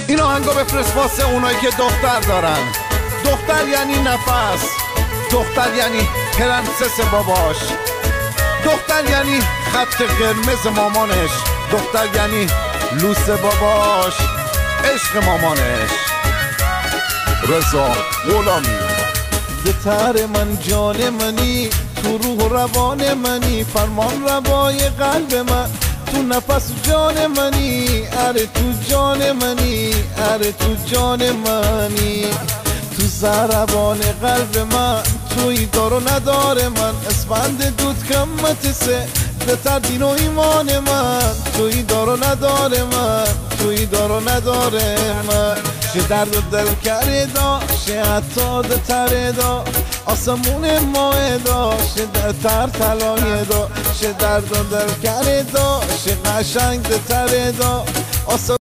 این آهنگو بفرست واسه اونایی که دختر دارن. دختر یعنی نفس، دختر یعنی پرنسس باباش، دختر یعنی خط قرمز مامانش، دختر یعنی لوس باباش، عشق مامانش. رضا غلامی. دتر من جان منی، تو روح و روان منی، فرمان روای قلب من، تو نفس جان منی، اره تو جان منی، اره تو جان منی، تو ضربان قلب من، توی دار و نداره من، اسفند دود کمت سه بهتر دین و ایمان من، توی دار و نداره من، توی دار و نداره من. شه درد و دل کرده شه حتی دتره دا، آسمون ماه دا شه دتر تلایه دا، شه درد و دل کرده شه قشنگ دتره دا.